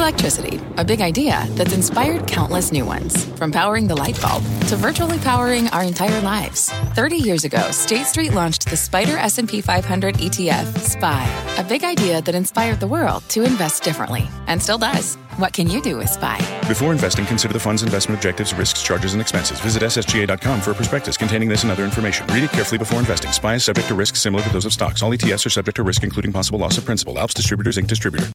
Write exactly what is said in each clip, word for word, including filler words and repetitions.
Electricity, a big idea that's inspired countless new ones. From powering the light bulb to virtually powering our entire lives. thirty years ago, State Street launched the Spider S and P five hundred E T F, S P Y, a big idea that inspired the world to invest differently, and still does. What can you do with S P Y? Before investing, consider the fund's investment objectives, risks, charges, and expenses. Visit S S G A dot com for a prospectus containing this and other information. Read it carefully before investing. S P Y is subject to risks similar to those of stocks. All E T Fs are subject to risk, including possible loss of principal. Alps Distributors, Incorporated distributor.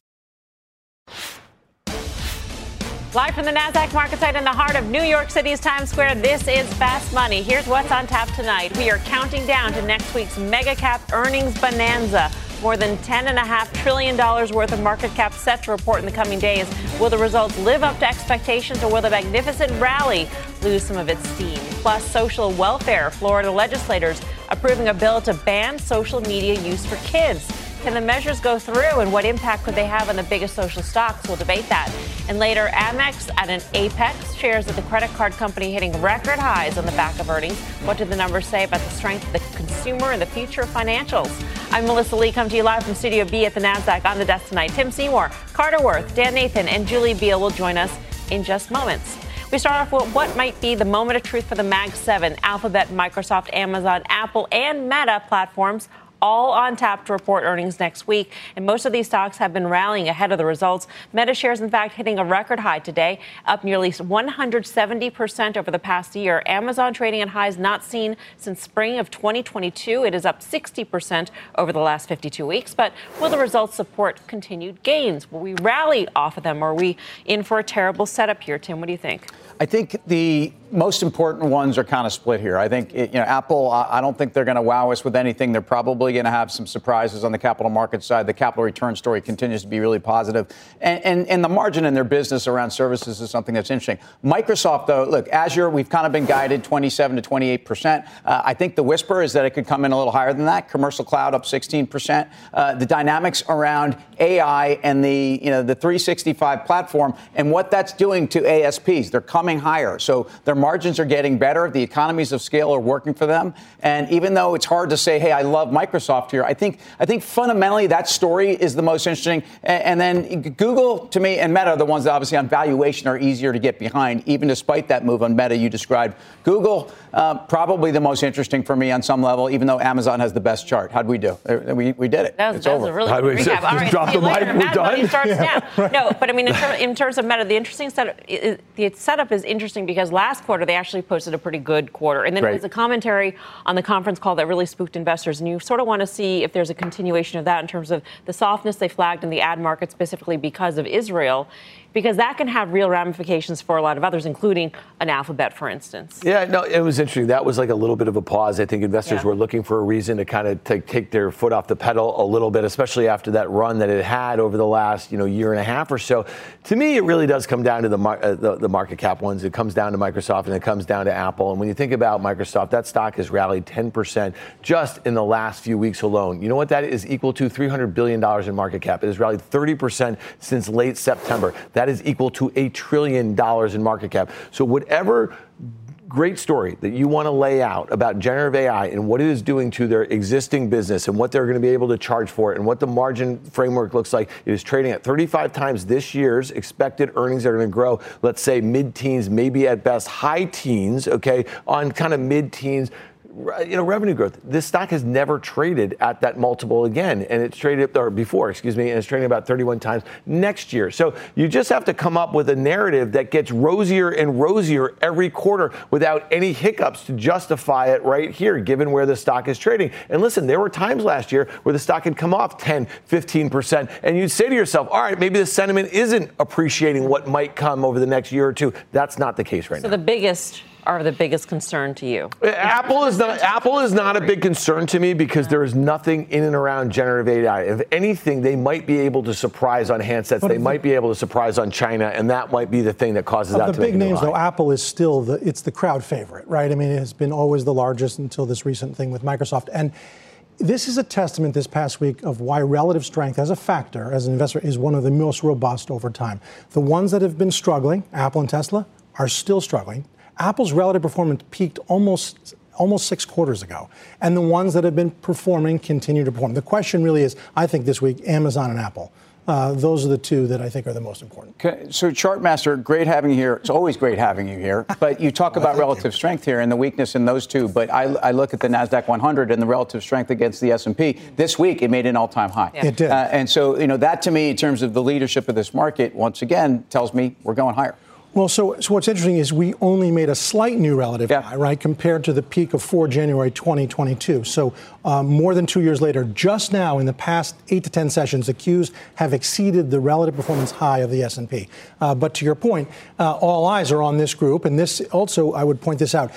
Live from the NASDAQ market site in the heart of New York City's Times Square, this is Fast Money. Here's what's on tap tonight. We are counting down to next week's mega cap earnings bonanza. More than ten point five trillion dollars worth of market cap set to report in the coming days. Will the results live up to expectations, or will the magnificent rally lose some of its steam? Plus, social welfare. Florida legislators approving a bill to ban social media use for kids. Can the measures go through, and what impact could they have on the biggest social stocks? We'll debate that. And later, Amex at an apex, shares of the credit card company hitting record highs on the back of earnings. What do the numbers say about the strength of the consumer and the future of financials? I'm Melissa Lee, come to you live from Studio B at the NASDAQ. On the desk tonight, Tim Seymour, Carter Worth, Dan Nathan, and Julie Beal will join us in just moments. We start off with what might be the moment of truth for the Mag seven. Alphabet, Microsoft, Amazon, Apple, and Meta platforms all on tap to report earnings next week. And most of these stocks have been rallying ahead of the results. Meta shares, in fact, hitting a record high today, up nearly one hundred seventy percent over the past year. Amazon trading at highs not seen since spring of twenty twenty-two. It is up sixty percent over the last fifty-two weeks. But will the results support continued gains? Will we rally off of them? Or are we in for a terrible setup here? Tim, what do you think? I think the most important ones are kind of split here. I think, you know, Apple, I don't think they're going to wow us with anything. They're probably going to have some surprises on the capital market side. The capital return story continues to be really positive. And, and, and the margin in their business around services is something that's interesting. Microsoft, though, look, Azure, we've kind of been guided twenty-seven to twenty-eight percent. Uh, I think the whisper is that it could come in a little higher than that. Commercial cloud up sixteen percent. Uh, the dynamics around A I and the, you know, the three sixty-five platform and what that's doing to A S Ps. They're coming higher. So their margins are getting better. The economies of scale are working for them. And even though it's hard to say, hey, I love Microsoft here, I think I think fundamentally that story is the most interesting. And, and then Google, to me, and Meta are the ones that obviously on valuation are easier to get behind, even despite that move on Meta you described. Google, uh, probably the most interesting for me on some level, even though Amazon has the best chart. How'd we do? We, we did it. That was, it's that over. was a really good recap. All right, drop see the you later. mic. We're Mad done. Money starts Yeah, now. right. No, but I mean, in, ter- in terms of Meta, the interesting setup, is, the setup is interesting because last quarter they actually posted a pretty good quarter. And then Right. it was a commentary on the conference call that really spooked investors. And you sort of want to see if there's a continuation of that in terms of the softness they flagged in the ad market, specifically because of Israel, because that can have real ramifications for a lot of others, including an Alphabet, for instance. Yeah, no, it was interesting. That was like a little bit of a pause. I think investors Yeah. were looking for a reason to kind of take, take their foot off the pedal a little bit, especially after that run that it had over the last, you know, year and a half or so. To me, it really does come down to the, mar- uh, the, the market cap ones. It comes down to Microsoft and it comes down to Apple. And when you think about Microsoft, that stock has rallied ten percent just in the last few weeks alone. You know what that is equal to? three hundred billion dollars in market cap. It has rallied thirty percent since late September. That is equal to a trillion dollars in market cap. So whatever great story that you want to lay out about generative A I and what it is doing to their existing business and what they're going to be able to charge for it and what the margin framework looks like, it is trading at thirty-five times this year's expected earnings are going to grow, let's say mid-teens, maybe at best high teens, okay, on kind of mid-teens. You know, revenue growth. This stock has never traded at that multiple again, and it's traded or before, excuse me, and it's trading about thirty-one times next year. So you just have to come up with a narrative that gets rosier and rosier every quarter without any hiccups to justify it right here, given where the stock is trading. And listen, there were times last year where the stock had come off ten, fifteen percent, and you'd say to yourself, all right, maybe the sentiment isn't appreciating what might come over the next year or two. That's not the case right So now. the biggest are the biggest concern to you? Apple is not Apple is not a big concern to me because there is nothing in and around generative A I. If anything, they might be able to surprise on handsets. But they the, might be able to surprise on China, and that might be the thing that causes that the to big make names, it though, Apple is still the it's the crowd favorite, right? I mean, it has been always the largest until this recent thing with Microsoft. And this is a testament this past week of why relative strength as a factor, as an investor, is one of the most robust over time. The ones that have been struggling, Apple and Tesla, are still struggling. Apple's relative performance peaked almost almost six quarters ago. And the ones that have been performing continue to perform. The question really is, I think this week, Amazon and Apple. Uh, those are the two that I think are the most important. Okay, so, Chartmaster, great having you here. It's always great having you here. But you talk well, about relative you. strength here and the weakness in those two. But I, I look at the NASDAQ one hundred and the relative strength against the S and P. This week, it made an all-time high. Yeah. It did. Uh, and so, you know, that to me, in terms of the leadership of this market, once again, tells me we're going higher. Well, so, so what's interesting is we only made a slight new relative yeah. high, right, compared to the peak of four January twenty twenty-two. So um, more than two years later, just now in the past eight to ten sessions, the Qs have exceeded the relative performance high of the S and P. Uh, but to your point, uh, all eyes are on this group. And this also, I would point this out.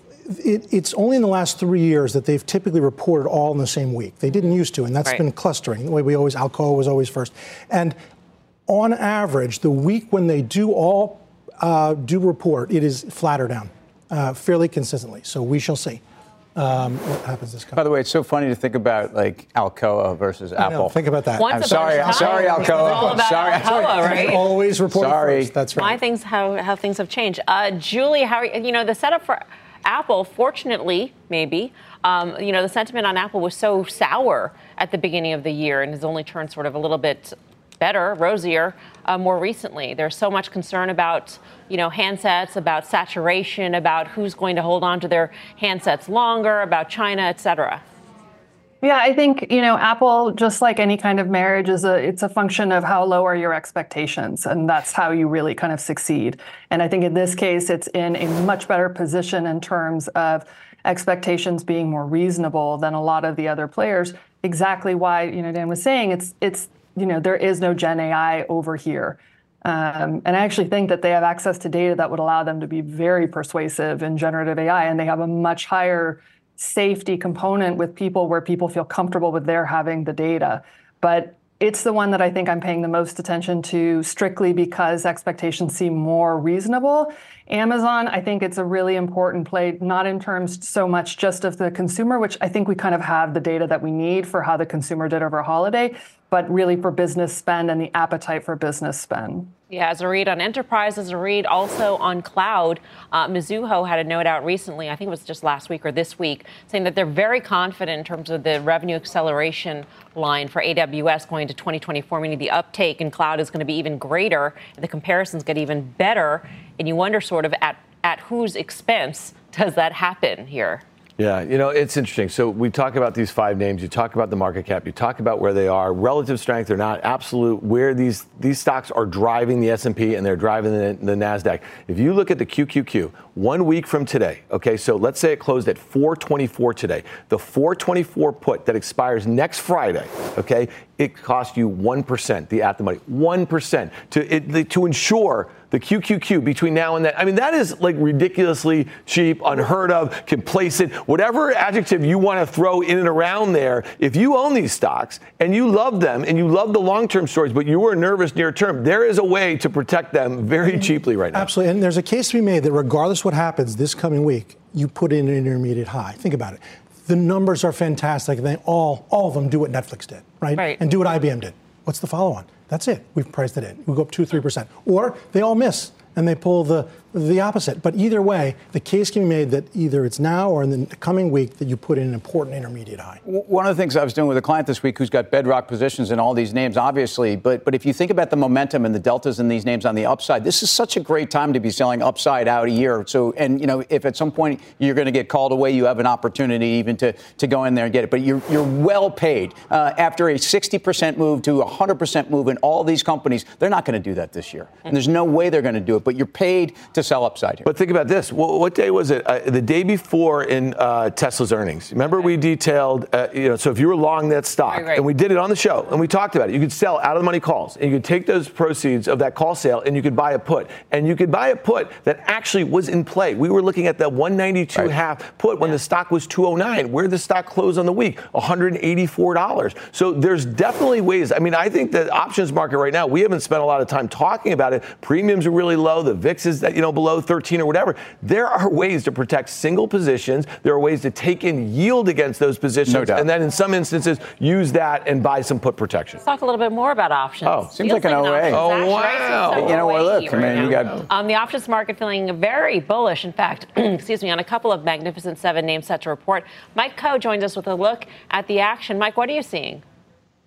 It, it's only in the last three years that they've typically reported all in the same week. They didn't used to, and that's right. been clustering. The way we always, Alcoa was always first. And on average, the week when they do all Uh, do report, it is flatter down uh, fairly consistently. So we shall see um, what happens this coming. By the way, it's so funny to think about like Alcoa versus I Apple. know, think about that. Once I'm sorry. I'm sorry, Alcoa. All about sorry. Alcoa, right? Always report sorry. first. That's right. My things, how how things have changed. Uh, Julie, how are you, you know the setup for Apple? Fortunately, maybe um, you know the sentiment on Apple was so sour at the beginning of the year and has only turned sort of a little bit better, rosier, uh, more recently. There's so much concern about, you know, handsets, about saturation, about who's going to hold on to their handsets longer, about China, et cetera. Yeah, I think, you know, Apple, just like any kind of marriage, is a it's a function of how low are your expectations. And that's how you really kind of succeed. And I think in this case, it's in a much better position in terms of expectations being more reasonable than a lot of the other players. Exactly why, you know, Dan was saying, it's it's you know, there is no Gen A I over here. Um, and I actually think that they have access to data that would allow them to be very persuasive in generative A I. And they have a much higher safety component with people where people feel comfortable with their having the data. But it's the one that I think I'm paying the most attention to strictly because expectations seem more reasonable. Amazon, I think it's a really important play, not in terms so much just of the consumer, which I think we kind of have the data that we need for how the consumer did over a holiday, but really for business spend and the appetite for business spend. Yeah, as a read on enterprise, as a read also on cloud, uh, Mizuho had a note out recently, I think it was just last week or this week, saying that they're very confident in terms of the revenue acceleration line for A W S going to twenty twenty-four, meaning the uptake in cloud is going to be even greater, and the comparisons get even better. And you wonder sort of at, at whose expense does that happen here? Yeah, you know, it's interesting. So we talk about these five names. You talk about the market cap. You talk about where they are. Relative strength or not, absolute, where these these stocks are driving the S and P and they're driving the, the NASDAQ. If you look at the Q Q Q, one week from today, okay, so let's say it closed at four twenty-four today. The four twenty-four put that expires next Friday, okay, it cost you one percent, the at the money, one percent to, it, to ensure the Q Q Q between now and then. I mean, that is like ridiculously cheap, unheard of, complacent, whatever adjective you want to throw in and around there. If you own these stocks and you love them and you love the long-term stories, but you are nervous near term, there is a way to protect them very cheaply right now. Absolutely. And there's a case to be made that regardless what happens this coming week, you put in an intermediate high. Think about it. The numbers are fantastic. They all, all of them do what Netflix did, right? Right. And do what I B M did. What's the follow-on? That's it. We've priced it in. We go up two, three percent. Or they all miss and they pull the the opposite. But either way, the case can be made that either it's now or in the coming week that you put in an important intermediate high. One of the things I was doing with a client this week who's got bedrock positions in all these names, obviously, but but if you think about the momentum and the deltas in these names on the upside, this is such a great time to be selling upside out a year. So, and you know, if at some point you're going to get called away, you have an opportunity even to, to go in there and get it. But you're you're well paid. Uh, after a sixty percent move to a one hundred percent move in all these companies, they're not going to do that this year. And there's no way they're going to do it, but you're paid to sell upside here. But think about this. What, what day was it? Uh, the day before in uh, Tesla's earnings. Remember we detailed, uh, you know, so if you were long that stock, right, right. and we did it on the show, and we talked about it, you could sell out of the money calls, and you could take those proceeds of that call sale, and you could buy a put. And you could buy a put that actually was in play. We were looking at the one ninety-two right. half put when yeah. the stock was two oh nine. Where did the stock close on the week? one hundred eighty-four dollars. So there's definitely ways. I mean, I think the options market right now, we haven't spent a lot of time talking about it. Premiums are really low. The V I X is, you know, below thirteen or whatever. There are ways to protect single positions. There are ways to take in yield against those positions. No doubt. And then in some instances, use that and buy some put protection. Let's talk a little bit more about options. Oh, seems like an O A. Oh, wow. You know, well, look, I mean, you got... Um, the options market feeling very bullish, in fact, excuse me, on a couple of Magnificent Seven names set to report. Mike Coe joins us with a look at the action. Mike, what are you seeing?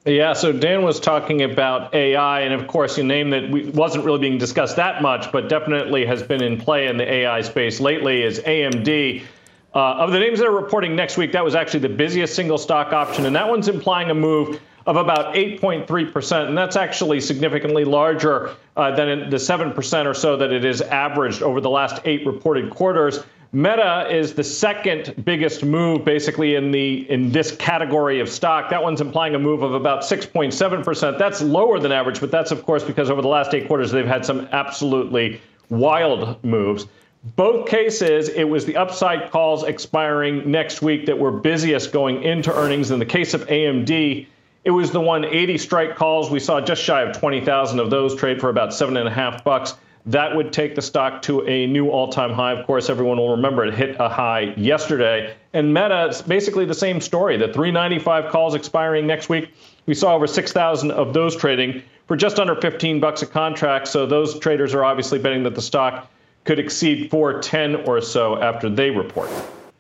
Yeah, so Dan was talking about A I, and of course, a name that we, wasn't really being discussed that much, but definitely has been in play in the A I space lately is A M D. Uh, of the names that are reporting next week, that was actually the busiest single stock option, and that one's implying a move of about eight point three percent, and that's actually significantly larger uh, than the seven percent or so that it is averaged over the last eight reported quarters. Meta is the second biggest move basically in the in this category of stock. That one's implying a move of about six point seven percent. That's lower than average, but that's, of course, because over the last eight quarters, they've had some absolutely wild moves. Both cases, it was the upside calls expiring next week that were busiest going into earnings. In the case of A M D, it was the one eighty strike calls. We saw just shy of twenty thousand of those trade for about seven and a half bucks. That would take the stock to a new all-time high. Of course, everyone will remember it hit a high yesterday. And Meta is basically the same story. The three ninety-five calls expiring next week. We saw over six thousand of those trading for just under fifteen bucks a contract. So those traders are obviously betting that the stock could exceed four ten or so after they report.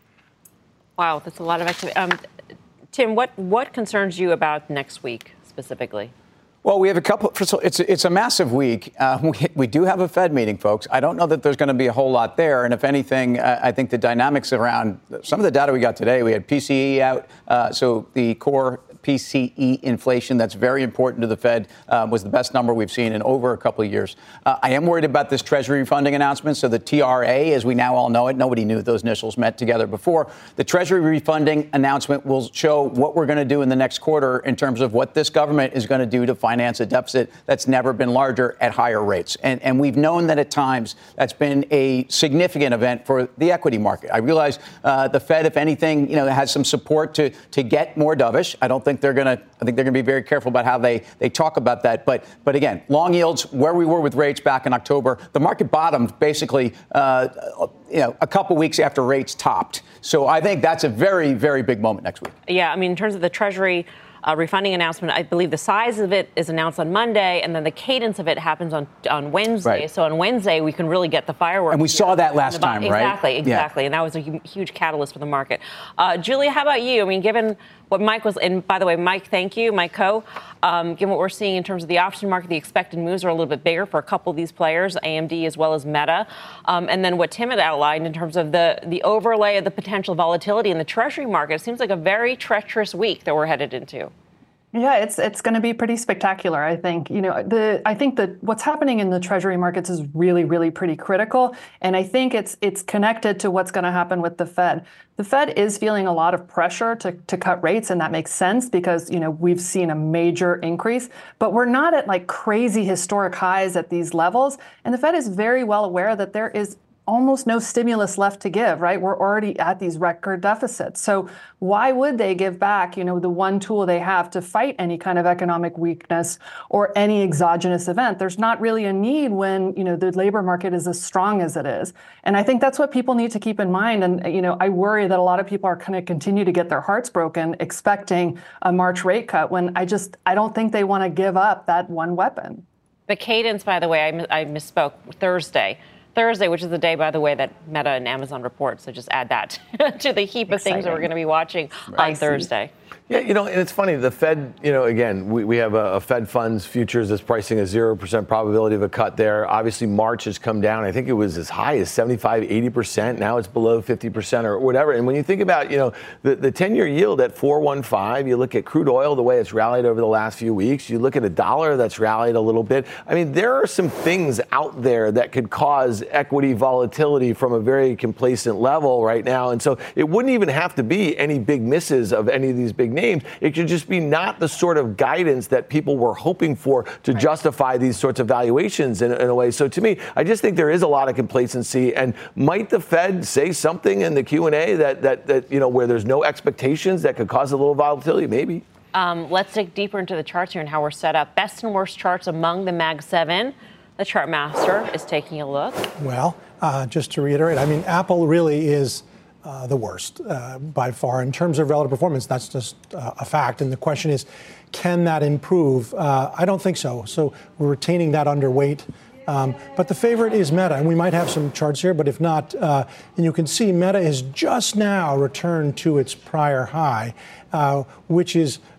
Wow, that's a lot of activity. Um, Tim, what, what concerns you about next week specifically? Well, we have a couple. First of all, it's it's a massive week. Uh, we, we do have a Fed meeting, folks. I don't know that there's going to be a whole lot there. And if anything, uh, I think the dynamics around some of the data we got today, we had P C E out. Uh, so the core P C E inflation, that's very important to the Fed, uh, was the best number we've seen in over a couple of years. Uh, I am worried about this Treasury refunding announcement. So the T R A, as we now all know it, nobody knew those initials meant together before. The Treasury refunding announcement will show what we're going to do in the next quarter in terms of what this government is going to do to finance a deficit that's never been larger at higher rates. And, and we've known that at times that's been a significant event for the equity market. I realize uh, the Fed, if anything, you know, has some support to to get more dovish. I don't think they're going to. I think they're going to be very careful about how they they talk about that. But but again, long yields, where we were with rates back in October, the market bottomed basically, uh, you know, a couple weeks after rates topped. So I think that's a very, very big moment next week. Yeah, I mean, in terms of the Treasury Uh, refunding announcement, I believe the size of it is announced on Monday, and then the cadence of it happens on on Wednesday. Right. So on Wednesday, we can really get the fireworks. And we saw that last time, right? Exactly, exactly. Yeah. And that was a hu- huge catalyst for the market. Uh, Julia, how about you? I mean, given what Mike was, and by the way, Mike, thank you, Mike Coe. Um, given what we're seeing in terms of the option market, the expected moves are a little bit bigger for a couple of these players, A M D as well as Meta. Um, and then what Tim had outlined in terms of the, the overlay of the potential volatility in the Treasury market, it seems like a very treacherous week that we're headed into. Yeah, it's it's going to be pretty spectacular, I think. You know, the I think that what's happening in the Treasury markets is really, really pretty critical, and I think it's it's connected to what's going to happen with the Fed. The Fed is feeling a lot of pressure to to cut rates, and that makes sense because, you know, we've seen a major increase, but we're not at like crazy historic highs at these levels, and the Fed is very well aware that there is almost no stimulus left to give, right? We're already at these record deficits. So why would they give back, you know, the one tool they have to fight any kind of economic weakness or any exogenous event? There's not really a need when, you know, the labor market is as strong as it is. And I think that's what people need to keep in mind. And, you know, I worry that a lot of people are going to continue to get their hearts broken expecting a March rate cut when I just, I don't think they want to give up that one weapon. The cadence, by the way, I, I misspoke, Thursday. Thursday, which is the day, by the way, that Meta and Amazon report. So just add that to the heap of Exciting. things that we're going to be watching right. on Thursday. Yeah, you know, and it's funny, the Fed, you know, again, we, we have a, a Fed funds futures that's pricing a zero percent probability of a cut there. Obviously, March has come down. I think it was as high as seventy-five, eighty percent. Now it's below fifty percent or whatever. And when you think about, you know, the, the ten-year yield at four point one five, you look at crude oil, the way it's rallied over the last few weeks, you look at a dollar that's rallied a little bit. I mean, there are some things out there that could cause equity volatility from a very complacent level right now. And so it wouldn't even have to be any big misses of any of these big names. It could just be not the sort of guidance that people were hoping for to right. justify these sorts of valuations in, in a way. So to me, I just think there is a lot of complacency. And might the Fed say something in the Q and A that, that, that you know, where there's no expectations that could cause a little volatility? Maybe. Um, let's dig deeper into the charts here and how we're set up. Best and worst charts among the Mag seven. The chart master is taking a look. Well, uh, just to reiterate, I mean, Apple really is uh, the worst uh, by far in terms of relative performance. That's just uh, a fact. And the question is, can that improve? Uh, I don't think so. So we're retaining that underweight. Um, but the favorite is Meta, and we might have some charts here, but if not, uh, and you can see Meta has just now returned to its prior high, uh, which is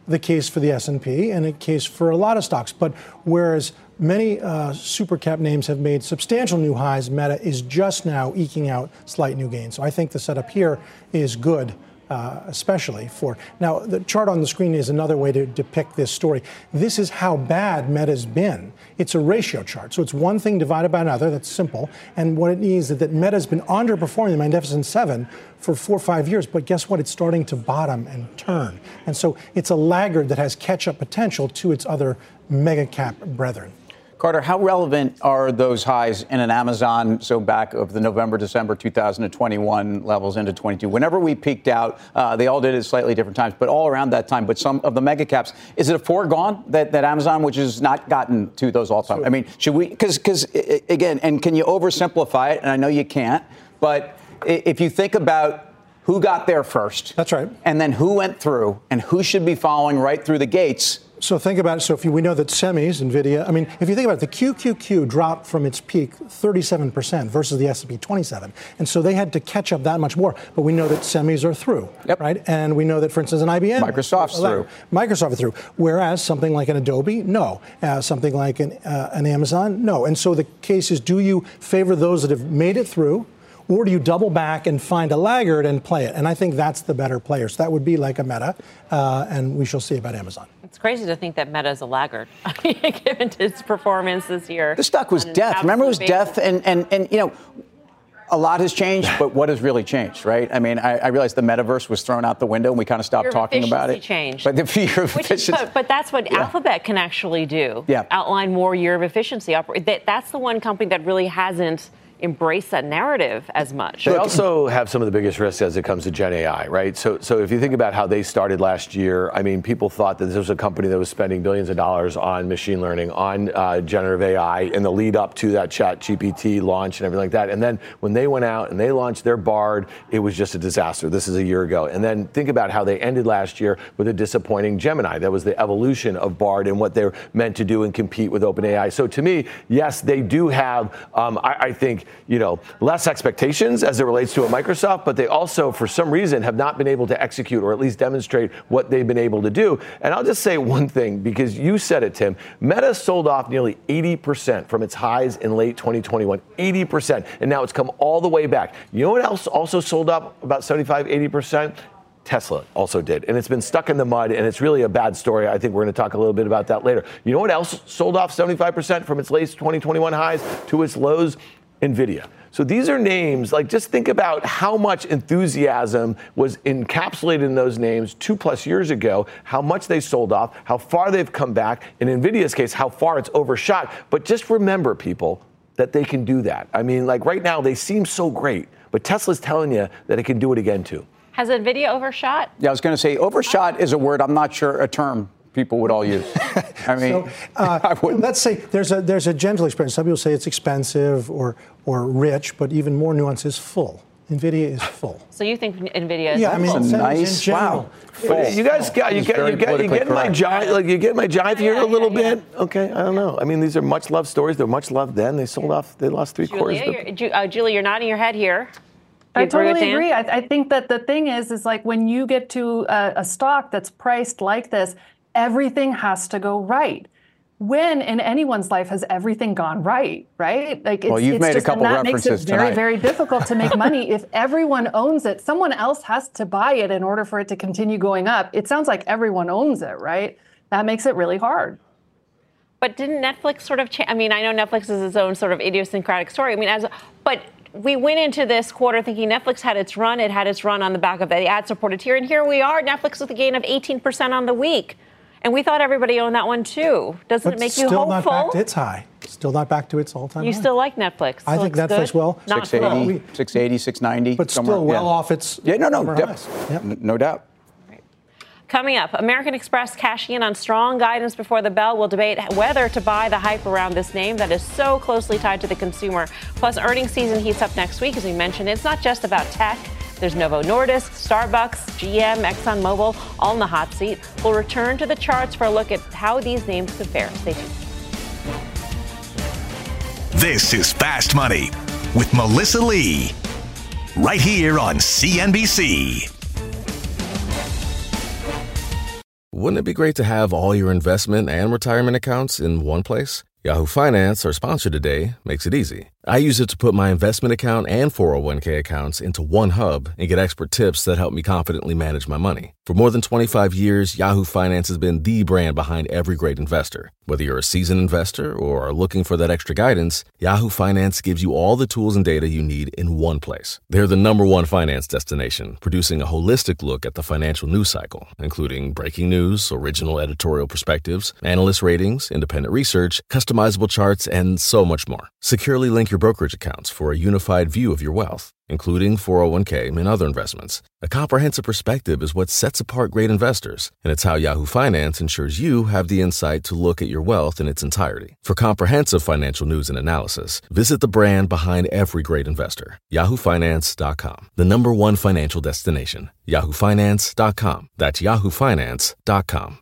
the case for the S and P and a case for a lot of stocks. But whereas many uh, super cap names have made substantial new highs, Meta is just now eking out slight new gains. So I think the setup here is good. Uh, especially for now, the chart on the screen is another way to depict this story. This is how bad Meta's been. It's a ratio chart, so it's one thing divided by another. That's simple. And what it means is that Meta's been underperforming the Magnificent Seven for four or five years. But guess what? It's starting to bottom and turn, and so it's a laggard that has catch-up potential to its other mega cap brethren. Carter, how relevant are those highs in an Amazon, so back of the November, December two thousand twenty-one levels into twenty-two? Whenever we peaked out, uh, they all did it at slightly different times, but all around that time. But some of the mega caps, is it a foregone that, that Amazon, which has not gotten to those all-time? I mean, should we, because, because again, and can you oversimplify it? And I know you can't, but if you think about who got there first. That's right. And then who went through and who should be following right through the gates. So think about it. So if you, we know that semis, NVIDIA, I mean, if you think about it, the Q Q Q dropped from its peak thirty-seven percent versus the S and P twenty-seven. And so they had to catch up that much more. But we know that semis are through, yep. right? And we know that, for instance, an I B M. Microsoft's through. Microsoft is through. Whereas something like an Adobe, no. Uh, something like an, uh, an Amazon, no. And so the case is, do you favor those that have made it through? Or do you double back and find a laggard and play it? And I think that's the better player. So that would be like a Meta, uh, and we shall see about Amazon. It's crazy to think that Meta is a laggard, given its performance this year. The stock was death. Remember, it was basis. death, and, and, and, you know, a lot has changed, but what has really changed, right? I mean, I, I realized the metaverse was thrown out the window, and we kind of stopped fear talking about it. Changed. But the fear of Which efficiency. Is, but, but that's what yeah. Alphabet can actually do. Yeah. Outline more year of efficiency. That, that's the one company that really hasn't embrace that narrative as much. They also have some of the biggest risks as it comes to Gen A I, right? So so if you think about how they started last year, I mean, people thought that this was a company that was spending billions of dollars on machine learning, on uh, generative A I in the lead up to that Chat G P T launch and everything like that. And then when they went out and they launched their Bard, it was just a disaster. This is a year ago. And then think about how they ended last year with a disappointing Gemini. That was the evolution of Bard and what they're meant to do and compete with OpenAI. So to me, yes, they do have, um, I, I think, you know, less expectations as it relates to a Microsoft, but they also, for some reason, have not been able to execute or at least demonstrate what they've been able to do. And I'll just say one thing, because you said it, Tim. Meta sold off nearly eighty percent from its highs in late twenty twenty-one, eighty percent. And now it's come all the way back. You know what else also sold up about seventy-five, eighty percent? Tesla also did. And it's been stuck in the mud, and it's really a bad story. I think we're going to talk a little bit about that later. You know what else sold off seventy-five percent from its late twenty twenty-one highs to its lows? NVIDIA. So these are names, like just think about how much enthusiasm was encapsulated in those names two plus years ago, how much they sold off, how far they've come back. In NVIDIA's case, how far it's overshot. But just remember, people, that they can do that. I mean, like right now, they seem so great, but Tesla's telling you that it can do it again, too. Has NVIDIA overshot? Yeah, I was going to say overshot is a word, I'm not sure, a term people would all use. I mean, so, uh, let's say there's a there's a gentle expression. Some people say it's expensive or or rich, but even more nuance is full. NVIDIA is full. So you think NVIDIA is yeah, full? I mean, it's nice. Wow. But you guys got you get you get you get my jive like you get my jive here yeah, a little yeah, bit. Yeah. Okay, I don't know. I mean, these are much loved stories. They're much loved then. They sold off. They lost three Julia, quarters. You're, uh, Julie, you're nodding your head here. I totally agree. I, I think that the thing is, is like when you get to a, a stock that's priced like this, everything has to go right. When in anyone's life has everything gone right, right? Like it's, well, you've it's made just, a couple and that references makes it very, tonight. very difficult to make money. If everyone owns it, someone else has to buy it in order for it to continue going up. It sounds like everyone owns it, right? That makes it really hard. But didn't Netflix sort of change? I mean, I know Netflix is its own sort of idiosyncratic story. I mean, as but we went into this quarter thinking Netflix had its run. It had its run on the back of the ad-supported tier. And here we are, Netflix with a gain of eighteen percent on the week. And we thought everybody owned that one, too. Doesn't but it make you still hopeful? Still not back to its high. Still not back to its all-time You high. still like Netflix? I still think Netflix, good? well, Not six eighty, full. six eighty, six ninety. But still well yeah. off its Yeah, no, no, former def- highs. Yep. no doubt. Coming up, American Express cashing in on strong guidance before the bell. We'll debate whether to buy the hype around this name that is so closely tied to the consumer. Plus, earnings season heats up next week. As we mentioned, it's not just about tech. There's Novo Nordisk, Starbucks, G M, ExxonMobil, all in the hot seat. We'll return to the charts for a look at how these names could fare. Stay tuned. This is Fast Money with Melissa Lee, right here on C N B C. wouldn't it be great to have all your investment and retirement accounts in one place? Yahoo Finance, our sponsor today, makes it easy. I use it to put my investment account and four oh one k accounts into one hub and get expert tips that help me confidently manage my money. For more than twenty-five years, Yahoo Finance has been the brand behind every great investor. Whether you're a seasoned investor or are looking for that extra guidance, Yahoo Finance gives you all the tools and data you need in one place. They're the number one finance destination, producing a holistic look at the financial news cycle, including breaking news, original editorial perspectives, analyst ratings, independent research, customizable charts, and so much more. Securely link your brokerage accounts for a unified view of your wealth, including four oh one k and other investments. A comprehensive perspective is what sets apart great investors, and it's how Yahoo Finance ensures you have the insight to look at your wealth in its entirety. For comprehensive financial news and analysis, visit the brand behind every great investor, yahoo finance dot com, the number one financial destination, yahoo finance dot com. That's yahoo finance dot com.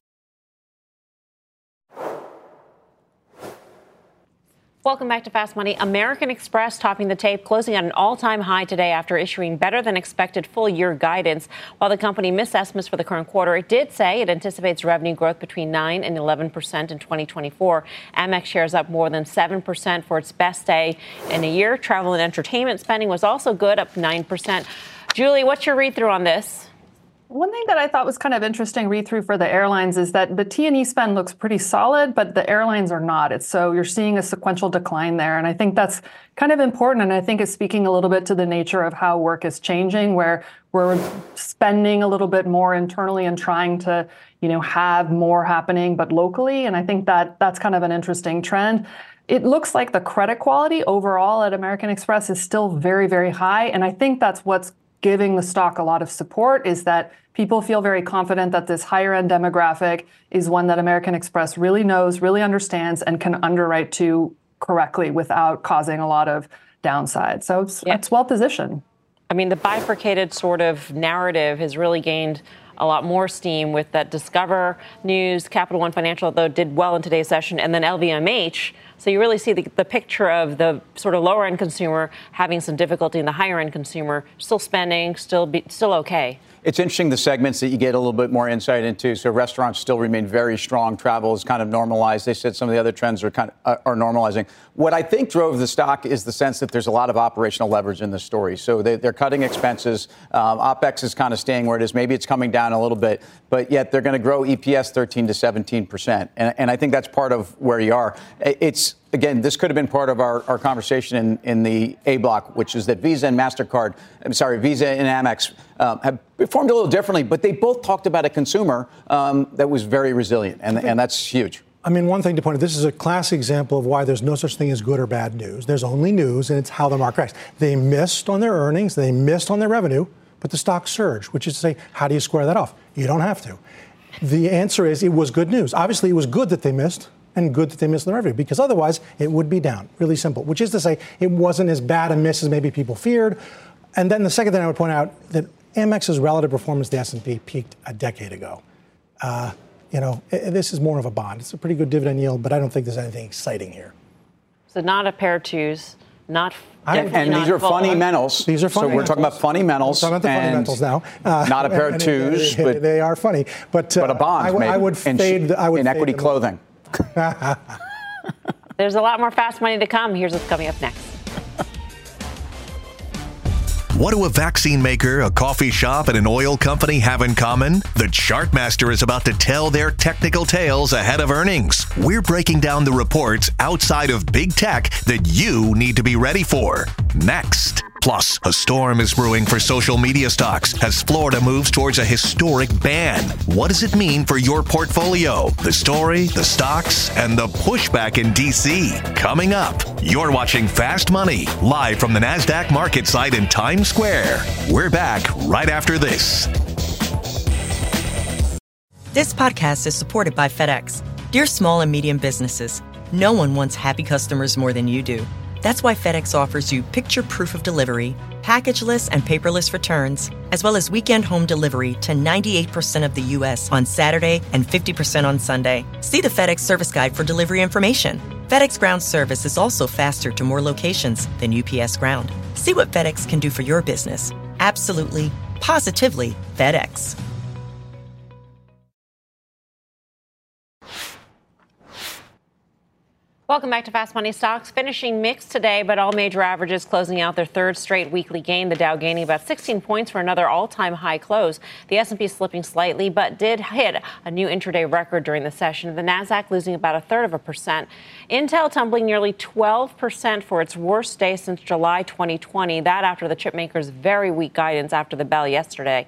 Welcome back to Fast Money. American Express topping the tape, closing at an all-time high today after issuing better than expected full-year guidance. While the company missed estimates for the current quarter, it did say it anticipates revenue growth between nine and eleven percent in twenty twenty-four. Amex shares up more than seven percent for its best day in a year. Travel and entertainment spending was also good, up nine percent. Julie, what's your read-through on this? One thing that I thought was kind of interesting read through for the airlines is that the T and E spend looks pretty solid, but the airlines are not. It's so you're seeing a sequential decline there. And I think that's kind of important. And I think it's speaking a little bit to the nature of how work is changing, where we're spending a little bit more internally and trying to, you know, have more happening, but locally. And I think that that's kind of an interesting trend. It looks like the credit quality overall at American Express is still very, very high. And I think that's what's giving the stock a lot of support, is that people feel very confident that this higher end demographic is one that American Express really knows, really understands, and can underwrite to correctly without causing a lot of downside. So it's, yep. it's well positioned. I mean, the bifurcated sort of narrative has really gained a lot more steam with that Discover News, Capital One Financial, though, did well in today's session, and then L V M H. So you really see the, the picture of the sort of lower-end consumer having some difficulty, and the higher-end consumer still spending, still be, still okay. It's interesting, the segments that you get a little bit more insight into. So restaurants still remain very strong. Travel is kind of normalized. They said some of the other trends are kind of uh, are normalizing. What I think drove the stock is the sense that there's a lot of operational leverage in the story. So they, they're cutting expenses. Um, OPEX is kind of staying where it is. Maybe it's coming down a little bit, but yet they're going to grow E P S thirteen to seventeen percent. And, and I think that's part of where you are. It's Again, this could have been part of our, our conversation in, in the A block, which is that Visa and MasterCard, I'm sorry, Visa and Amex um, have performed a little differently, but they both talked about a consumer um, that was very resilient, and, and that's huge. I mean, one thing to point out, this is a classic example of why there's no such thing as good or bad news. There's only news, and it's how the market reacts. They missed on their earnings, they missed on their revenue, but the stock surged, which is to say, how do you square that off? You don't have to. The answer is it was good news. Obviously, it was good that they missed, and good that they missed the revenue, because otherwise it would be down. Really simple, which is to say it wasn't as bad a miss as maybe people feared. And then the second thing I would point out, that Amex's relative performance to the S and P peaked a decade ago. Uh, you know, it, this is more of a bond. It's a pretty good dividend yield, but I don't think there's anything exciting here. So not a pair of twos, not And, and these are fundamentals. These are fundamentals. So we're talking about fundamentals. We're talking about the fundamentals now. Uh, not a pair of twos, they, but they are funny. But, uh, but a bond, I, maybe. I would fade. In, I would in equity them. clothing. There's a lot more Fast Money to come. Here's what's coming up next. What do a vaccine maker, a coffee shop, and an oil company have in common? The Chartmaster is about to tell their technical tales ahead of earnings. We're breaking down the reports outside of big tech that you need to be ready for. Next. Plus, a storm is brewing for social media stocks as Florida moves towards a historic ban. What does it mean for your portfolio? The story, the stocks, and the pushback in D C. Coming up, you're watching Fast Money, live from the NASDAQ market site in Times Square. We're back right after this. This podcast is supported by FedEx. Dear small and medium businesses, no one wants happy customers more than you do. That's why FedEx offers you picture proof of delivery, packageless and paperless returns, as well as weekend home delivery to ninety-eight percent of the U S on Saturday and fifty percent on Sunday. See the FedEx service guide for delivery information. FedEx Ground service is also faster to more locations than U P S Ground. See what FedEx can do for your business. Absolutely, positively FedEx. Welcome back to Fast Money. Stocks finishing mixed today, but all major averages closing out their third straight weekly gain. The Dow gaining about sixteen points for another all-time high close. The S and P slipping slightly, but did hit a new intraday record during the session. The Nasdaq losing about a third of a percent. Intel tumbling nearly twelve percent for its worst day since July twenty twenty. That after the chipmaker's very weak guidance after the bell yesterday.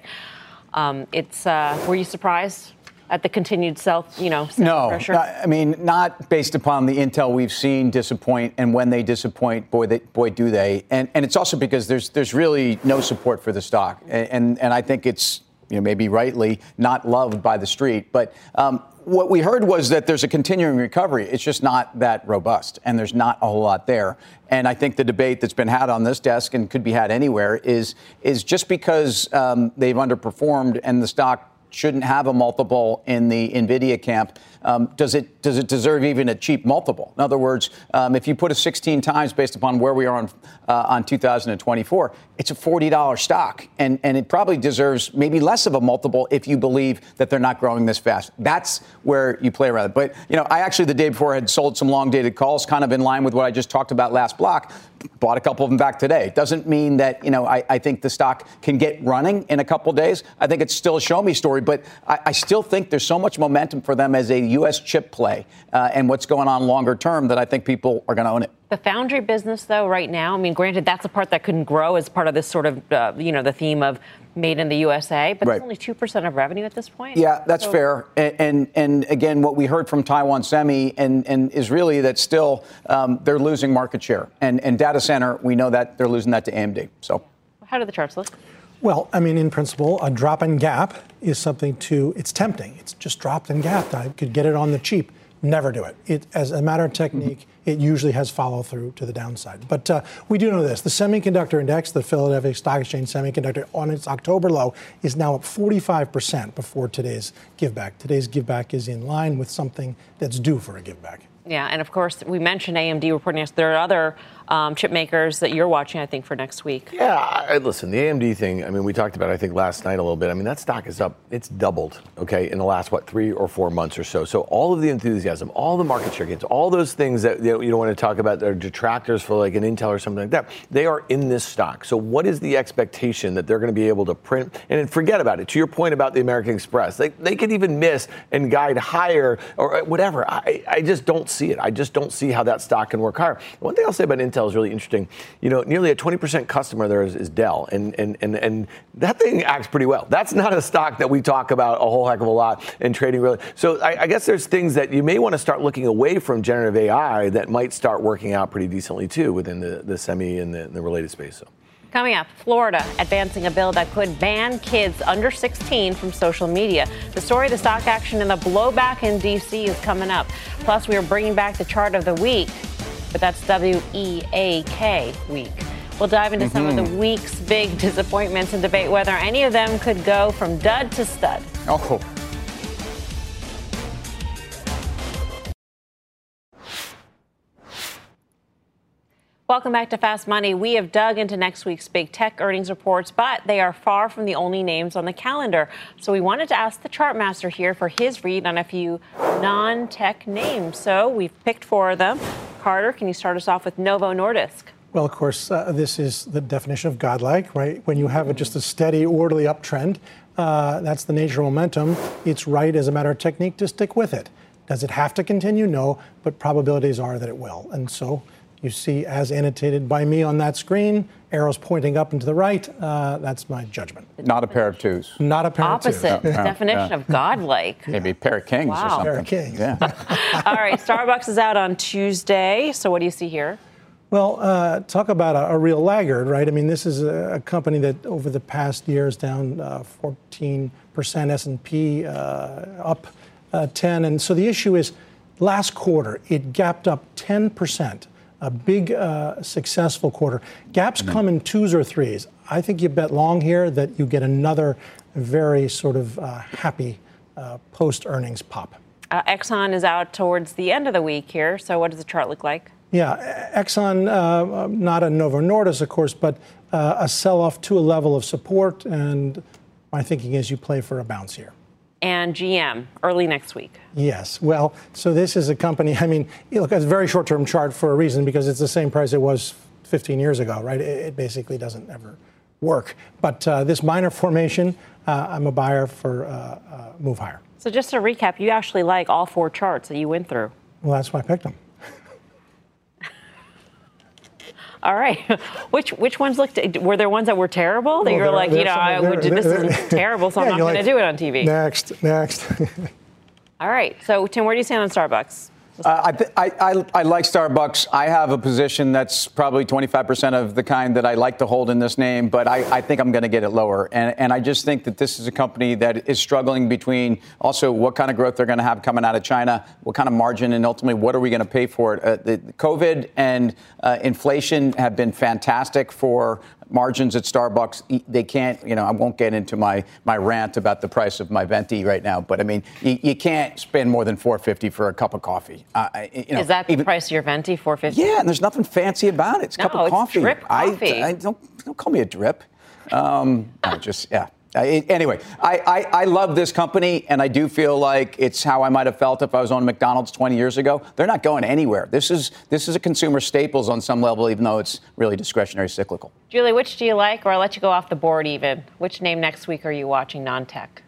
Um, it's uh, were you surprised at the continued self, you know, no, pressure? No, I mean, not based upon the intel we've seen disappoint, and when they disappoint, boy, they, boy, do they. And and it's also because there's there's really no support for the stock, and and, and I think it's, you know, maybe rightly not loved by the street. But um, what we heard was that there's a continuing recovery. It's just not that robust, and there's not a whole lot there. And I think the debate that's been had on this desk and could be had anywhere is is just because um, they've underperformed and the stock shouldn't have a multiple in the NVIDIA camp. Um, does it does it deserve even a cheap multiple? In other words, um, if you put a sixteen times based upon where we are on uh, on two thousand twenty-four, it's a forty dollars stock, and and it probably deserves maybe less of a multiple if you believe that they're not growing this fast. That's where you play around. But you know, I actually the day before had sold some long dated calls, kind of in line with what I just talked about last block. Bought a couple of them back today. Doesn't mean that, you know, I, I think the stock can get running in a couple of days. I think it's still a show me story, but I, I still think there's so much momentum for them as a U S chip play uh, and what's going on longer term that I think people are going to own it. The foundry business, though, right now, I mean, granted, that's a part that couldn't grow as part of this sort of, uh, you know, the theme of made in the U S A, but right. It's only two percent of revenue at this point. Yeah, that's so. fair. And, and and again, what we heard from Taiwan Semi and, and is really that still um, they're losing market share. And, and data center, we know that they're losing that to A M D. So how do the charts look? Well, I mean, in principle, a drop and gap is something to, it's tempting. It's just dropped and gapped. I could get it on the cheap. Never do it. It, as a matter of technique, it usually has follow through to the downside. But uh, we do know this. The semiconductor index, the Philadelphia Stock Exchange semiconductor, on its October low is now up forty-five percent before today's give back. Today's give back is in line with something that's due for a give back. Yeah, and of course, we mentioned A M D reporting us. There are other um, chip makers that you're watching, I think, for next week. Yeah, I, listen, the A M D thing, I mean, we talked about it, I think, last night a little bit. I mean, that stock is up. It's doubled, okay, in the last, what, three or four months or so. So all of the enthusiasm, all the market share gains, all those things that you don't want to talk about that are detractors for like an Intel or something like that, they are in this stock. So what is the expectation that they're going to be able to print? And forget about it. To your point about the American Express, they, they could even miss and guide higher or whatever. I, I just don't see it. I just don't see how that stock can work higher. One thing I'll say about Intel is really interesting. You know, nearly a twenty percent customer there is, is Dell, and, and and and that thing acts pretty well. That's not a stock that we talk about a whole heck of a lot in trading, really. So I, I guess there's things that you may want to start looking away from generative A I that might start working out pretty decently too within the, the semi and the, the related space. So. Coming up, Florida advancing a bill that could ban kids under sixteen from social media. The story, the stock action, and the blowback in D C is coming up. Plus, we are bringing back the chart of the week, but that's W E A K week. We'll dive into mm-hmm. some of the week's big disappointments and debate whether any of them could go from dud to stud. Oh. Welcome back to Fast Money. We have dug into next week's big tech earnings reports, but they are far from the only names on the calendar. So we wanted to ask the chart master here for his read on a few non-tech names. So we've picked four of them. Carter, can you start us off with Novo Nordisk? Well, of course, uh, this is the definition of godlike, right? When you have a, just a steady, orderly uptrend, uh, that's the nature of momentum. It's right as a matter of technique to stick with it. Does it have to continue? No, but probabilities are that it will. And so you see, as annotated by me on that screen, arrows pointing up and to the right. Uh, that's my judgment. Not a pair of twos. Not a pair Opposite. of twos. Opposite definition yeah. of godlike. Maybe a pair of kings wow. or something. Pair of kings. Yeah. All right, Starbucks is out on Tuesday. So what do you see here? Well, uh, talk about a, a real laggard, right? I mean, this is a, a company that over the past year is down uh, fourteen percent, S and P uh, up uh, ten. And so the issue is last quarter, it gapped up ten percent. A big, uh, successful quarter. Gaps mm-hmm. come in twos or threes. I think you bet long here that you get another very sort of uh, happy uh, post-earnings pop. Uh, Exxon is out towards the end of the week here. So what does the chart look like? Yeah, Exxon, uh, not a Novo Nordisk, of course, but uh, a sell-off to a level of support. And my thinking is you play for a bounce here. and G M early next week. Yes. Well, so this is a company, I mean, look, it's a very short-term chart for a reason, because it's the same price it was fifteen years ago, right? It, it basically doesn't ever work. But uh, this minor formation, uh, I'm a buyer for uh, uh, move higher. So just to recap, you actually like all four charts that you went through. Well, that's why I picked them. All right. Which which ones looked, were there ones that were terrible that well, you're like, you know, I would, this isn't terrible, so yeah, I'm not going like, to do it on T V? Next, next. All right. So, Tim, where do you stand on Starbucks? Uh, I, th- I, I, I like Starbucks. I have a position that's probably twenty-five percent of the kind that I like to hold in this name, but I, I think I'm going to get it lower. And, and I just think that this is a company that is struggling between also what kind of growth they're going to have coming out of China, what kind of margin, and ultimately what are we going to pay for it. Uh, the, COVID and uh, inflation have been fantastic for margins at Starbucks. They can't, you know, I won't get into my, my rant about the price of my venti right now, but I mean, you, you can't spend more than four dollars and fifty cents for a cup of coffee. Uh, you know, is that the even, price of your venti, four dollars and fifty cents? Yeah, and there's nothing fancy about it. It's a no, cup of it's coffee. Drip coffee. I, I don't, don't call me a drip. Um, no, just, yeah. Uh, it, anyway, I, I, I love this company, and I do feel like it's how I might have felt if I was on McDonald's twenty years ago. They're not going anywhere. This is this is a consumer staples on some level, even though it's really discretionary cyclical. Julie, which do you like, or I'll let you go off the board even? Which name next week are you watching non-tech?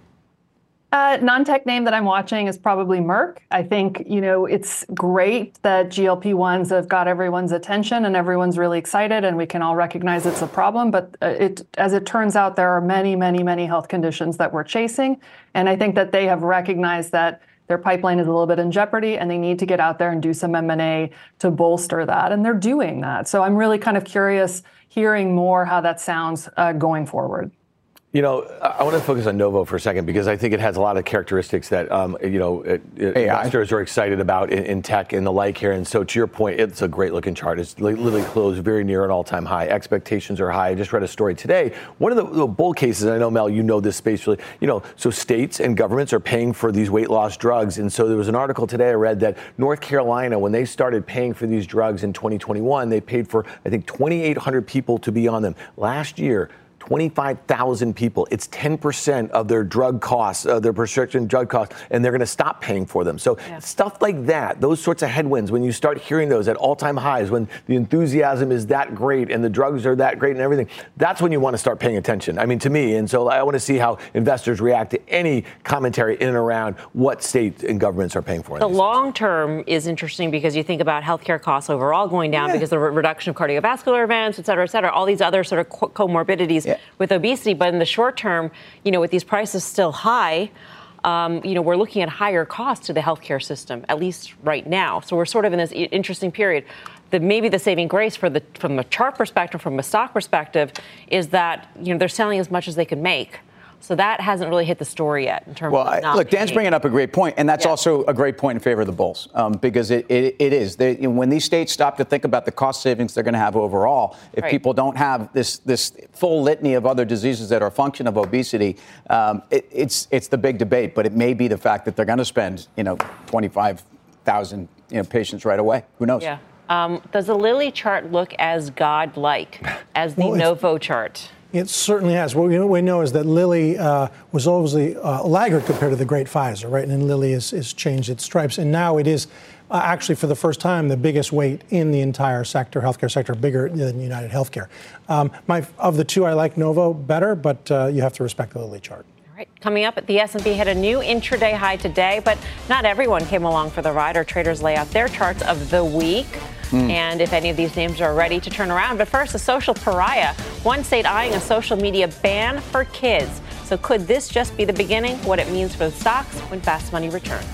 Uh, non-tech name that I'm watching is probably Merck. I think, you know, it's great that G L P ones have got everyone's attention and everyone's really excited and we can all recognize it's a problem. But it, as it turns out, there are many, many, many health conditions that we're chasing. And I think that they have recognized that their pipeline is a little bit in jeopardy and they need to get out there and do some M and A to bolster that. And they're doing that. So I'm really kind of curious hearing more how that sounds uh, going forward. You know, I want to focus on Novo for a second because I think it has a lot of characteristics that, um, you know, it, it investors are excited about in, in tech and the like here. And so to your point, it's a great looking chart. It's literally closed very near an all-time high. Expectations are high. I just read a story today. One of the, the bull cases, I know, Mel, you know this space really, you know, so states and governments are paying for these weight loss drugs. And so there was an article today I read that North Carolina, when they started paying for these drugs in twenty twenty-one, they paid for, I think, twenty-eight hundred people to be on them. Last year, twenty-five thousand people. It's ten percent of their drug costs, uh, their prescription drug costs, and they're going to stop paying for them. So yeah. Stuff like that, those sorts of headwinds, when you start hearing those at all-time highs, when the enthusiasm is that great and the drugs are that great and everything, that's when you want to start paying attention. I mean, to me, and so I want to see how investors react to any commentary in and around what states and governments are paying for. The long term is interesting because you think about healthcare costs overall going down yeah. because of the reduction of cardiovascular events, et cetera, et cetera, all these other sort of comorbidities. Yeah. With obesity, but in the short term, you know, with these prices still high, um, you know, we're looking at higher costs to the healthcare system, at least right now. So we're sort of in this interesting period. The, maybe the saving grace for the from the chart perspective, from a stock perspective, is that, you know, they're selling as much as they can make. So that hasn't really hit the story yet in terms well, of not look, Dan's paying. bringing up a great point, and that's yeah. also a great point in favor of the bulls, um, because it, it, it is. They, you know, when these states stop to think about the cost savings they're going to have overall, if right. people don't have this this full litany of other diseases that are a function of obesity, um, it, it's it's the big debate. But it may be the fact that they're going to spend, you know, twenty-five thousand you know, patients right away. Who knows? Yeah. Um, does the Lilly chart look as godlike as the well, Novo chart? It certainly has. What we know is that Lilly uh, was obviously uh, a laggard compared to the great Pfizer, right? And then Lilly has, has changed its stripes. And now it is uh, actually, for the first time, the biggest weight in the entire sector, healthcare sector, bigger than United Healthcare. Um, my, of the two, I like Novo better, but uh, you have to respect the Lilly chart. All right. Coming up, the S and P hit a new intraday high today, but not everyone came along for the ride. Our traders lay out their charts of the week. Mm. And if any of these names are ready to turn around. But first, a social pariah. One state eyeing a social media ban for kids. So could this just be the beginning? What it means for the stocks when Fast Money returns.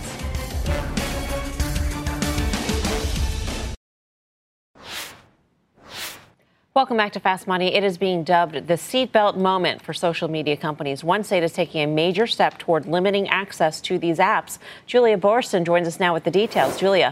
Welcome back to Fast Money. It is being dubbed the seatbelt moment for social media companies. One state is taking a major step toward limiting access to these apps. Julia Boorstin joins us now with the details. Julia.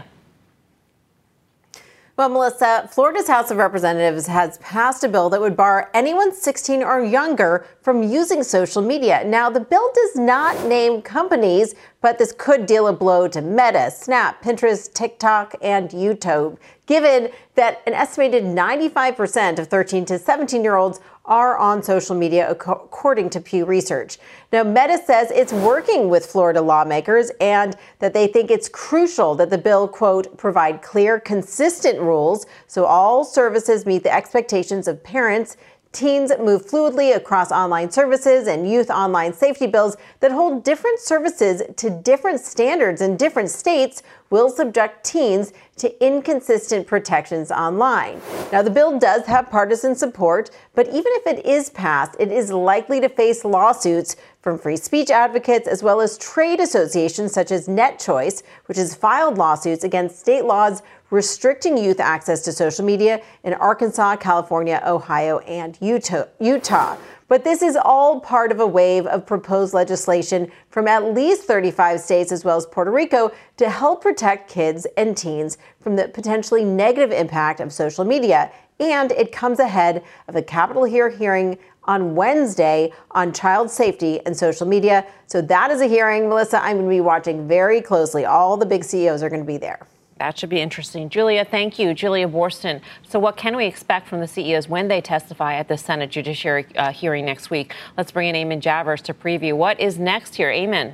Well, Melissa, Florida's House of Representatives has passed a bill that would bar anyone sixteen or younger from using social media. Now, the bill does not name companies, but this could deal a blow to Meta, Snap, Pinterest, TikTok, and YouTube, given that an estimated ninety-five percent of thirteen to seventeen-year-olds are on social media, according to Pew Research. Now, Meta says it's working with Florida lawmakers and that they think it's crucial that the bill, quote, provide clear, consistent rules so all services meet the expectations of parents. Teens move fluidly across online services, and youth online safety bills that hold different services to different standards in different states will subject teens to inconsistent protections online. Now, the bill does have partisan support, but even if it is passed, it is likely to face lawsuits from free speech advocates as well as trade associations such as NetChoice, which has filed lawsuits against state laws restricting youth access to social media in Arkansas, California, Ohio, and Utah. But this is all part of a wave of proposed legislation from at least thirty-five states as well as Puerto Rico to help protect kids and teens from the potentially negative impact of social media. And it comes ahead of the Capitol Hill hearing on Wednesday on child safety and social media. So that is a hearing, Melissa, I'm going to be watching very closely. All the big C E Os are going to be there. That should be interesting. Julia, thank you. Julia Boorstin. So what can we expect from the C E Os when they testify at the Senate Judiciary uh, hearing next week? Let's bring in Eamon Javers to preview. What is next here, Eamon?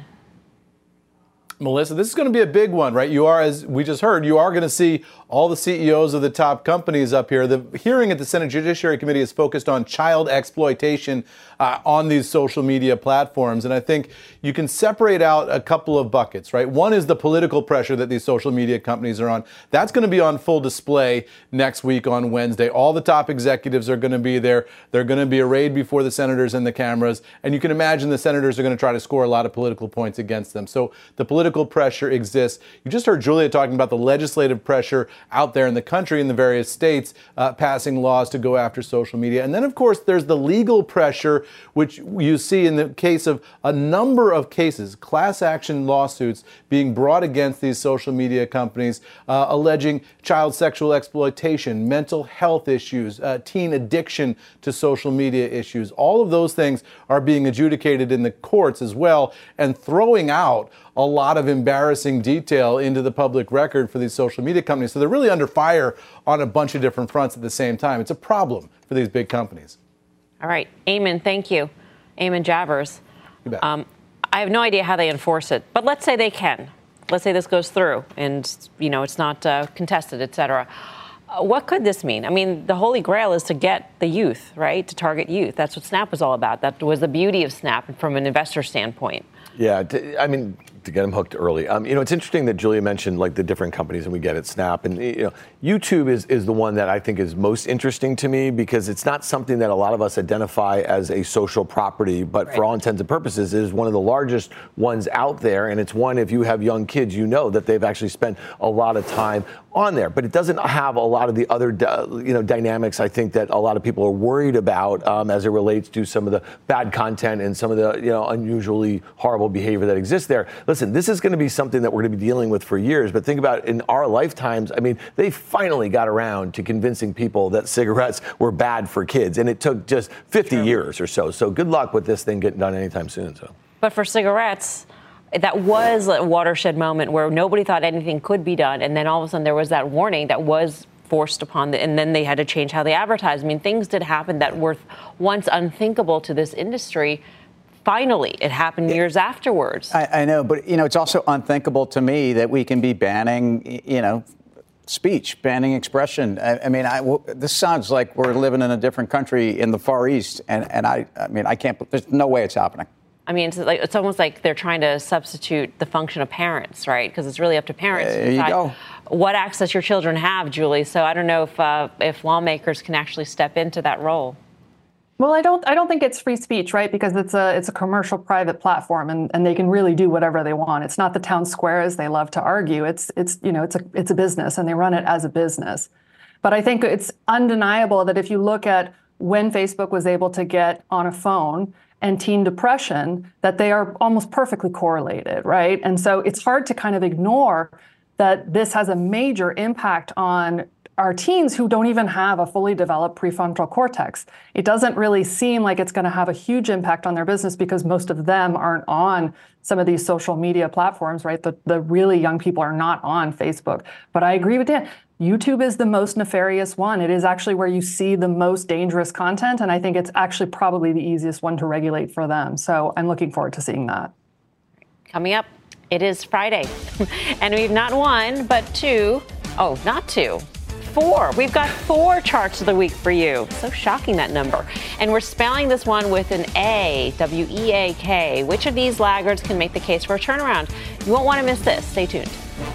Melissa, this is going to be a big one, right? You are, as we just heard, you are going to see all the C E Os of the top companies up here. The hearing at the Senate Judiciary Committee is focused on child exploitation uh, on these social media platforms. And I think you can separate out a couple of buckets, right? One is the political pressure that these social media companies are on. That's going to be on full display next week on Wednesday. All the top executives are going to be there. They're going to be arrayed before the senators and the cameras. And you can imagine the senators are going to try to score a lot of political points against them. So the political pressure exists. You just heard Julia talking about the legislative pressure out there in the country in the various states uh, passing laws to go after social media. And then, of course, there's the legal pressure, which you see in the case of a number of cases, class action lawsuits being brought against these social media companies, uh, alleging child sexual exploitation, mental health issues, uh, teen addiction to social media issues. All of those things are being adjudicated in the courts as well, and throwing out a lot of embarrassing detail into the public record for these social media companies. So they're really under fire on a bunch of different fronts at the same time. It's a problem for these big companies. All right. Eamon, thank you. Eamon Javers. You bet. Um, I have no idea how they enforce it, but let's say they can. Let's say this goes through and, you know, it's not uh, contested, et cetera. Uh, what could this mean? I mean, the holy grail is to get the youth, right, to target youth. That's what Snap was all about. That was the beauty of Snap from an investor standpoint. Yeah, to, I mean, to get them hooked early. Um, you know, it's interesting that Julia mentioned like the different companies, and we get it, Snap, and you know, YouTube is is the one that I think is most interesting to me because it's not something that a lot of us identify as a social property, but right. for all intents and purposes, it is one of the largest ones out there, and it's one if you have young kids, you know that they've actually spent a lot of time on there, but it doesn't have a lot of the other you know dynamics I think that a lot of people are worried about um, as it relates to some of the bad content and some of the you know unusually horrible behavior that exists there. Listen, this is going to be something that we're going to be dealing with for years, but think about in our lifetimes, I mean, they finally got around to convincing people that cigarettes were bad for kids, and it took just fifty True. years or so. So good luck with this thing getting done anytime soon. So, but for cigarettes, that was a watershed moment where nobody thought anything could be done, and then all of a sudden there was that warning that was forced upon the, and then they had to change how they advertised. I mean, things did happen that were once unthinkable to this industry. Finally, it happened years afterwards. I, I know, but, you know, it's also unthinkable to me that we can be banning, you know, speech, banning expression. I, I mean, I, this sounds like we're living in a different country in the Far East, and, and I, I mean, I can't, there's no way it's happening. I mean, it's, like, it's almost like they're trying to substitute the function of parents, right? Because it's really up to parents there to decide you go. what access your children have, Julie. So I don't know if uh, if lawmakers can actually step into that role. Well, I don't I don't think it's free speech, right? Because it's a it's a commercial private platform and, and they can really do whatever they want. It's not the town square as they love to argue. It's it's you know, it's a it's a business and they run it as a business. But I think it's undeniable that if you look at when Facebook was able to get on a phone and teen depression, that they are almost perfectly correlated, right? And so it's hard to kind of ignore that this has a major impact on our teens who don't even have a fully developed prefrontal cortex. It doesn't really seem like it's going to have a huge impact on their business because most of them aren't on some of these social media platforms, right? The, the really young people are not on Facebook. But I agree with Dan. YouTube is the most nefarious one. It is actually where you see the most dangerous content, and I think it's actually probably the easiest one to regulate for them. So I'm looking forward to seeing that. Coming up, it is Friday, and we've not one, but two, oh, not two, four. We've got four charts of the week for you. So shocking, that number. And we're spelling this one with an A, W E A K. Which of these laggards can make the case for a turnaround? You won't want to miss this. Stay tuned.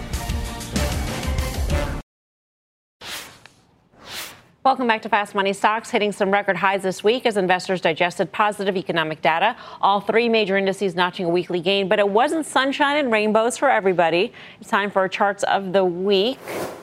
Welcome back to Fast Money. Stocks hitting some record highs this week as investors digested positive economic data. All three major indices notching a weekly gain, but it wasn't sunshine and rainbows for everybody. It's time for our charts of the week.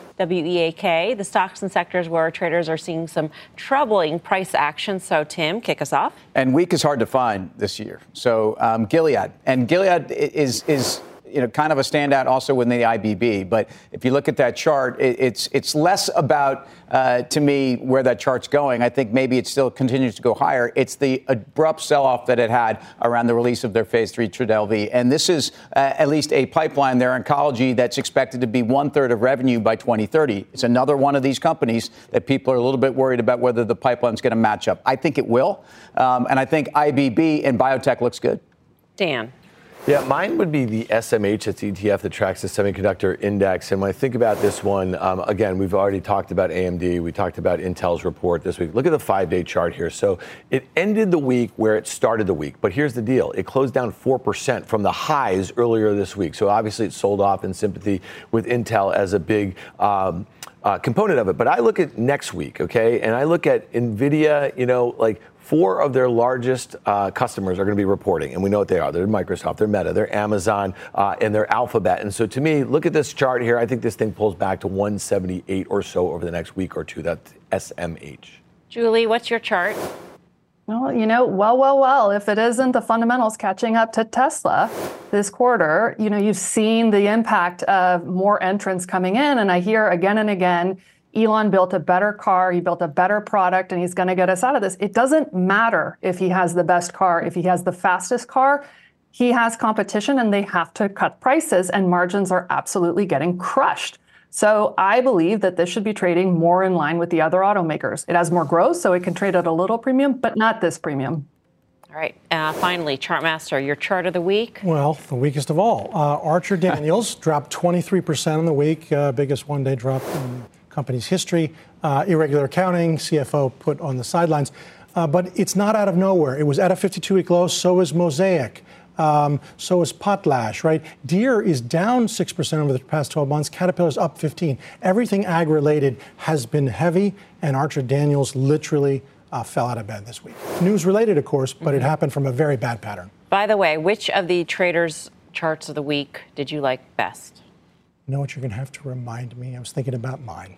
W E A K, the stocks and sectors where traders are seeing some troubling price action. So, Tim, kick us off. And weak is hard to find this year. So, um, Gilead. And Gilead is is. You know, kind of a standout also within the I B B. But if you look at that chart, it, it's it's less about, uh, to me, where that chart's going. I think maybe it still continues to go higher. It's the abrupt sell-off that it had around the release of their phase three Trodelvy. And this is uh, at least a pipeline, their oncology, that's expected to be one-third of revenue by twenty thirty. It's another one of these companies that people are a little bit worried about whether the pipeline's going to match up. I think it will. Um, and I think I B B and biotech looks good. Dan. Yeah, mine would be the S M H, it's the E T F that tracks the semiconductor index. And when I think about this one, um, again, we've already talked about A M D. We talked about Intel's report this week. Look at the five-day chart here. So it ended the week where it started the week. But here's the deal. It closed down four percent from the highs earlier this week. So obviously it sold off in sympathy with Intel as a big um, uh, component of it. But I look at next week, okay, and I look at NVIDIA, you know, like, four of their largest uh, customers are going to be reporting, and we know what they are. They're Microsoft, they're Meta, they're Amazon, uh, and they're Alphabet. And so to me, look at this chart here. I think this thing pulls back to one seventy-eight or so over the next week or two. That's S M H. Julie, what's your chart? Well, you know, well, well, well, if it isn't the fundamentals catching up to Tesla this quarter, you know, you've seen the impact of more entrants coming in. And I hear again and again, Elon built a better car, he built a better product, and he's going to get us out of this. It doesn't matter if he has the best car, if he has the fastest car. He has competition, and they have to cut prices, and margins are absolutely getting crushed. So I believe that this should be trading more in line with the other automakers. It has more growth, so it can trade at a little premium, but not this premium. All right. Uh, finally, Chartmaster, your chart of the week. Well, the weakest of all. Uh, Archer Daniels dropped twenty-three percent in the week, uh, biggest one-day drop in company's history. Uh, irregular accounting, C F O put on the sidelines. Uh, but it's not out of nowhere. It was at a fifty-two week low. So is Mosaic. Um, so is Potlatch, right? Deere is down six percent over the past twelve months. Caterpillar's up fifteen. Everything ag-related has been heavy, and Archer Daniels literally uh, fell out of bed this week. News-related, of course, but mm-hmm. it happened from a very bad pattern. By the way, which of the traders' charts of the week did you like best? You know what? You're going to have to remind me. I was thinking about mine.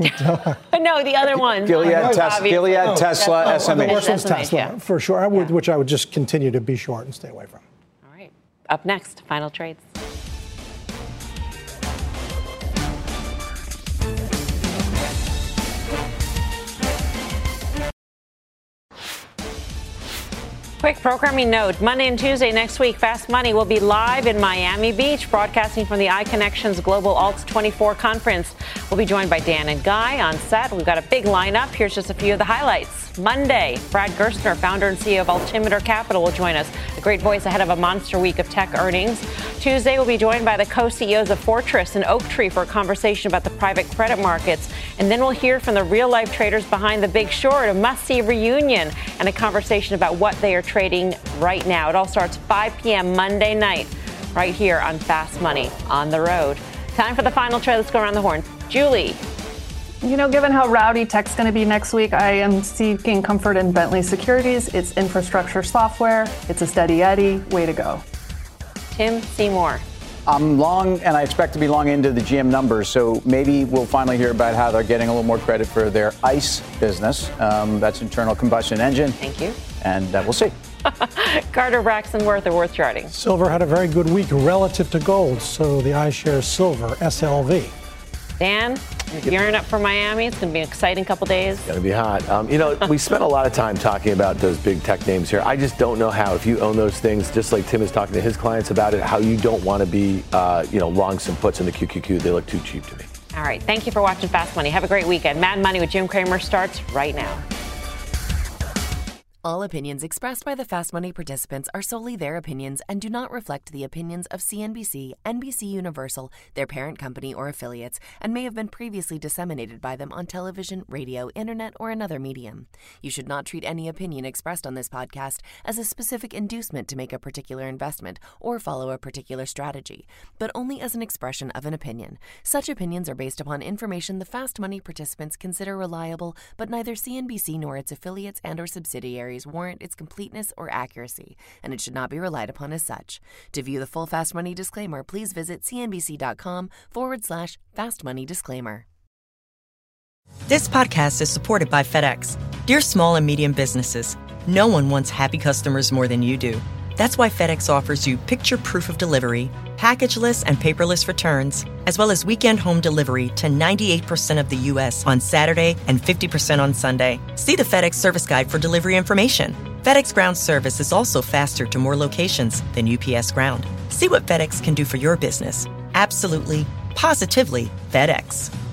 No, the other ones. Gilead, tes- Gilead oh, Tesla, oh, S M H. The worst one's Tesla, yeah. for sure. I would, yeah. Which I would just continue to be short and stay away from. All right. Up next, final trades. Quick programming note, Monday and Tuesday next week, Fast Money will be live in Miami Beach, broadcasting from the iConnections Global Alts twenty-four conference. We'll be joined by Dan and Guy on set. We've got a big lineup. Here's just a few of the highlights. Monday, Brad Gerstner, founder and C E O of Altimeter Capital, will join us. A great voice ahead of a monster week of tech earnings. Tuesday, we'll be joined by the co-C E Os of Fortress and Oaktree for a conversation about the private credit markets. And then we'll hear from the real-life traders behind The Big Short, a must-see reunion, and a conversation about what they are trading right now. It all starts five p.m. Monday night, right here on Fast Money on the road. Time for the final trade. Let's go around the horn. Julie. You know, given how rowdy tech's going to be next week, I am seeking comfort in Bentley Securities. It's infrastructure software. It's a steady Eddie. Way to go. Tim Seymour. I'm long, and I expect to be long into the G M numbers, so maybe we'll finally hear about how they're getting a little more credit for their ICE business. Um, that's internal combustion engine. Thank you. And uh, we'll see. Carter Braxton Worth are worth charting. Silver had a very good week relative to gold, so the iShares Silver, S L V. Dan, gearing up for Miami. It's going to be an exciting couple days. It's going to be hot. Um, you know, we spent a lot of time talking about those big tech names here. I just don't know how, if you own those things, just like Tim is talking to his clients about it, how you don't want to be, uh, you know, long some puts in the Q Q Q. They look too cheap to me. All right. Thank you for watching Fast Money. Have a great weekend. Mad Money with Jim Cramer starts right now. All opinions expressed by the Fast Money participants are solely their opinions and do not reflect the opinions of C N B C, N B C Universal, their parent company, or affiliates, and may have been previously disseminated by them on television, radio, internet, or another medium. You should not treat any opinion expressed on this podcast as a specific inducement to make a particular investment or follow a particular strategy, but only as an expression of an opinion. Such opinions are based upon information the Fast Money participants consider reliable, but neither C N B C nor its affiliates and or subsidiaries warrant its completeness or accuracy, and it should not be relied upon as such. To view the full Fast Money disclaimer, please visit cnbc.com forward slash Fast Money disclaimer. This podcast is supported by FedEx. Dear small and medium businesses, no one wants happy customers more than you do. That's why FedEx offers you picture proof of delivery, packageless and paperless returns, as well as weekend home delivery to ninety-eight percent of the U S on Saturday and fifty percent on Sunday. See the FedEx service guide for delivery information. FedEx Ground service is also faster to more locations than U P S Ground. See what FedEx can do for your business. Absolutely, positively FedEx.